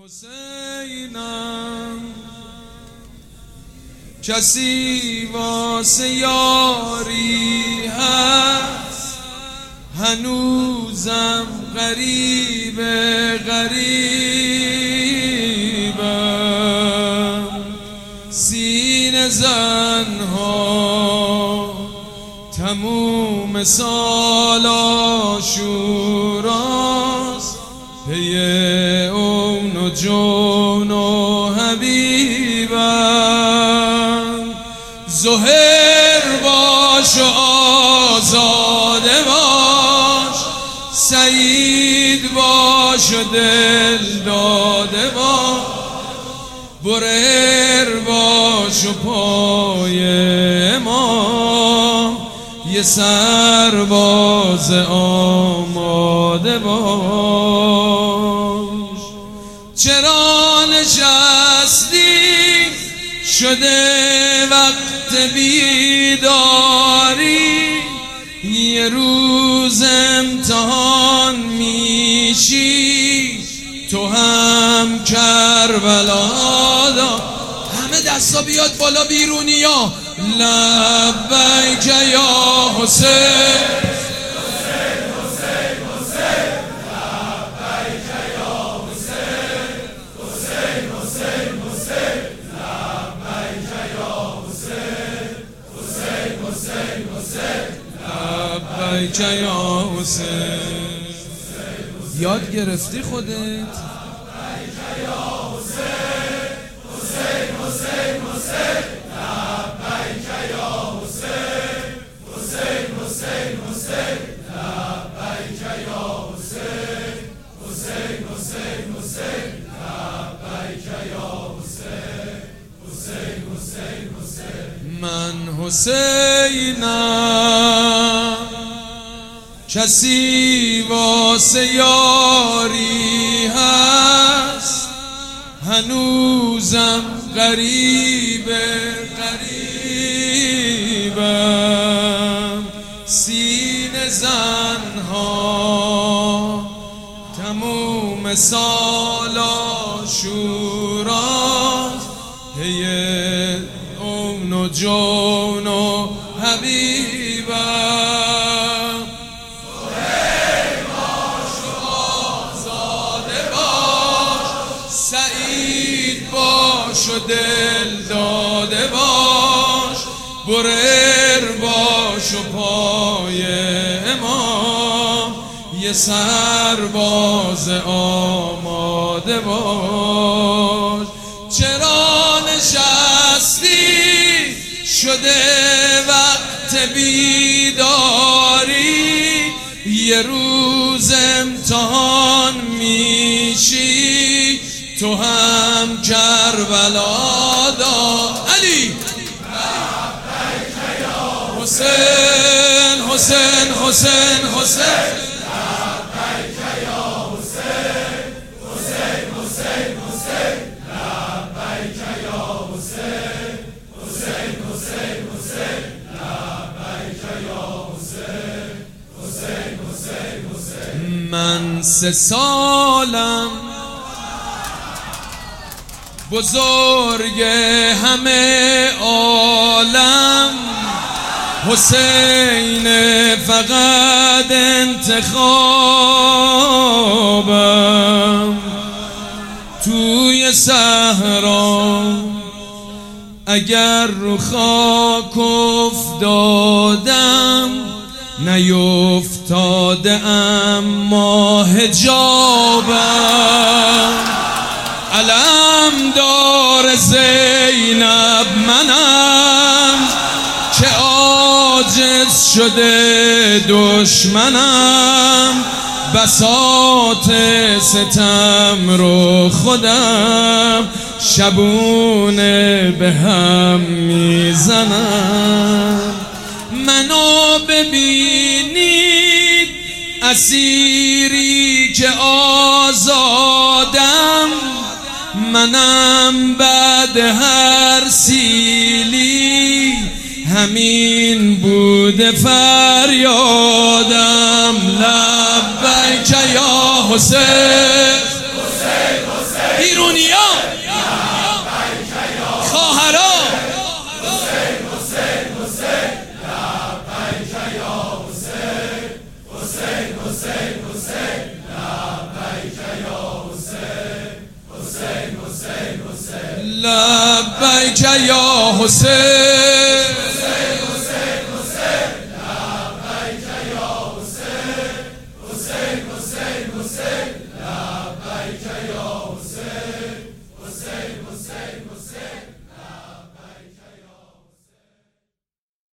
حسینم کسی واسه یاری هست، هنوزم غریبم. سینه زنها تموم سال عاشوراست، پی اون و جون و حبیبم. ظهر باش و آزاده باش، سعید باش و دل داده باش، برر باش و پای امام یه سرباز آماده باش. چرا نشستی شده وقت بیداری، یه روز امتحان میشی تو هم کربلا دا. همه دستا بیاد بالا بیرونیا. لبیک یا حسین، لبیک یا حسین. یاد گرفتی خودت؟ من حسینم کسی واسه یاری هست، هنوزم غریبم. سینه زنها تموم سال عاشوراست، پی اون و جون و حبیبم. سعید باش و دل داده باش، برر باش و پای امام یه سرباز آماده باش. چرا نشستی شده وقت بیداری، یه روز امتحان میشی تو هم کربلا دا. علی حسین حسین حسین حسین، من 3 سالم بزرگ همه عالم، حسین فقط انتخابم. توی صحرا اگر رو خاک افتادم، نیفتاده اما حجابم. علم دار زینب منم که عاجز شده دشمنم، بساط ستم رو خودم شبونه به هم میزنم. منو ببینید اسیری که آزادم، منم بعد هر سیلی همین بوده فریادم. لبیک یا حسین. لبیک یا حسین لبیک یا حسین حسین حسین حسین